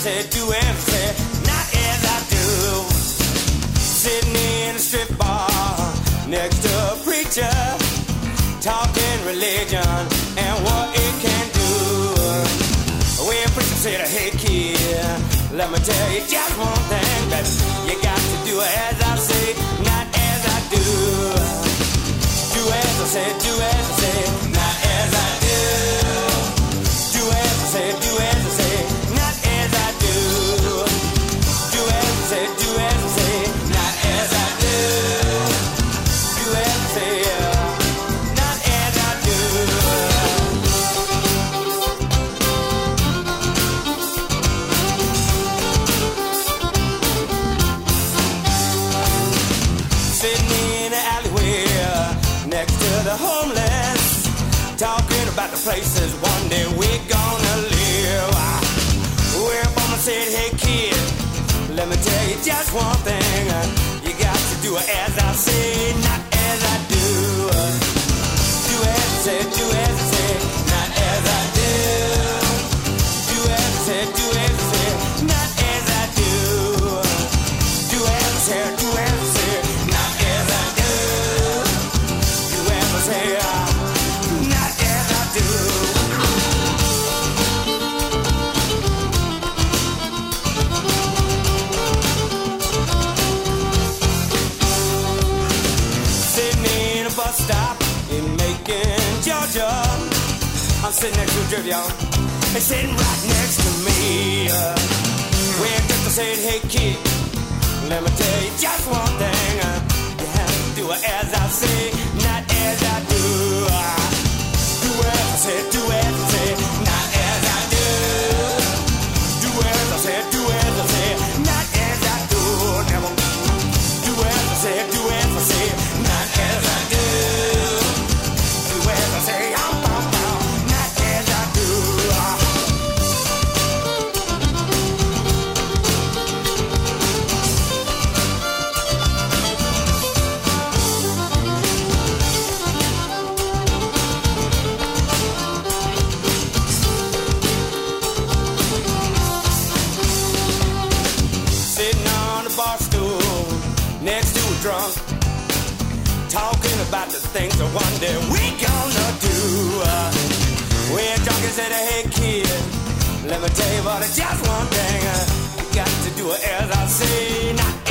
say, do as I say, not as I do. Sitting in a strip bar next to a preacher, talking religion and what it can do. When preacher said, hey kid, let me tell you just one thing, that you got to do as I say, not as I do. Do as I say, do as I say, not as I do. Do as I say, do as I say, not as I do. Do as I say, do as I say, not as I do. Do as I say, not as I do. Sitting in the alleyway next to the homeless, talking about the places one day we're gonna live. Where mama said, hey kid, let me tell you just one thing, you got to do as I say, not as I do. Do as I say, do as I say, not as I do. Do as I say, do as I say, not as I do. Do as I say, do as I say, not as I do. Do as I say, not as I do. Sitting in a bus stop in Macon, Georgia. I'm sitting next to a drip, y'all. They're sitting right next to me. When Doctor said, hey kid, let me tell you just one thing, you have to do it as I say, not as I do. Do as I say, do as I say, not as I do. Do as I say, do as I say, not as I do. Never. Do as I say, do as I say, not as I do. Do as I say, not as I do. Sitting on the bar stool next to a drunk, talking about the things that one day we gonna do. When drunk said, hey kid, let me tell you about it, just one thing, you got to do it as I say, not